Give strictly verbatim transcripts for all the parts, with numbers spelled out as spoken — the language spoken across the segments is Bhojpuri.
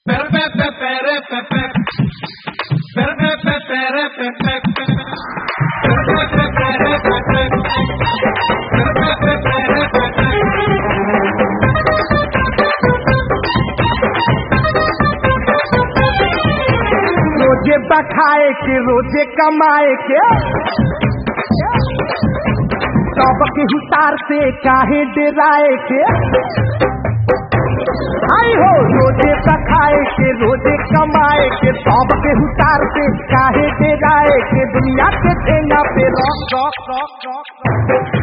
रोजे बखाए के रोजे कमाए के सबके हुतार से काहे डराए के आई हो। रोजे बखाए के रोजे कमाए के सबके हुतार से काहे डराए के दुनिया के ठेंगा पे रॉक रॉक रॉक रॉक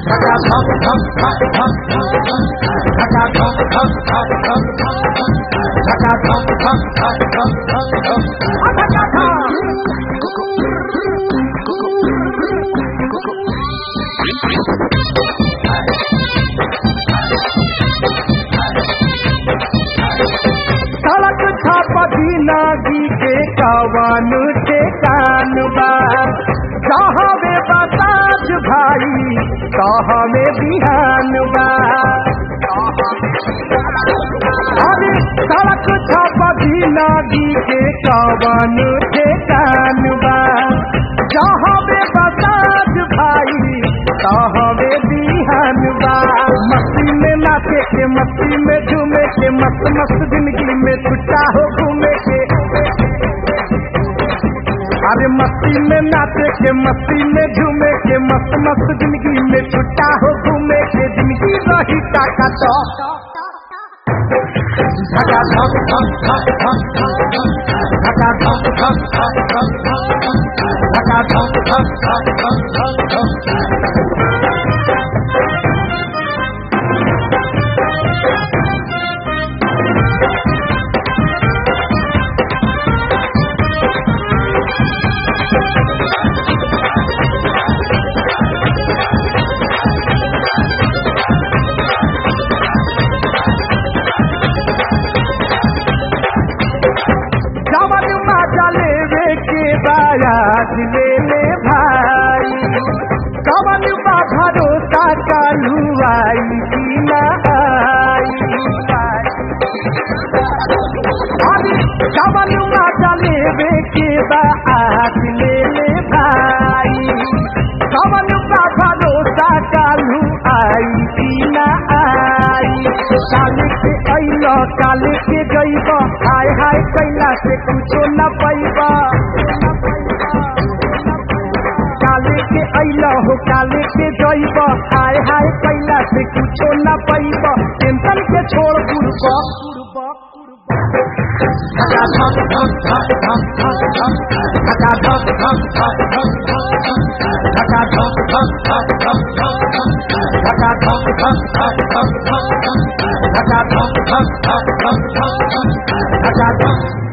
सड़क छापी नागी के कवन ठेकान बा जहाँ में बताज भाई कहाँ में बिहान बा। अरे सड़क छापी नागी के कवन ठेकान बा जहाँ में बताज भाई कहाँ में बिहान बा। मस्ती में नाचे के मस्ती में झूमे के मस्त मस्त जिंदगी में छुट्टा हो घूमे के। अरे मस्ती में नाचे के मस्ती में झूमे के मस्त मस्त जिंदगी में छुट्टा हो घूमे के। जिंदगी रही टाका तो धका धक धक धक धक धका धक धक धक धक धका धक धक धक धक। ले ले भाई कवन बा भरोसा कालुआई ना आई। अरे कवन माता लेवे के बाद ले ले भाई कवन बा भरोसा कालू आई ना आई। काले के अइलो काले के गइब हाय हाय कैला से कुछो न पैबा। काले के अइला हो काले के जइब हाय हाय कैला से कुछो न पैब। टेंशन के छोड़ गुरबा धका धक धक धक धका धक धक धक धका धक धक धक धका धक धक धक धका धक धक धक धका धक।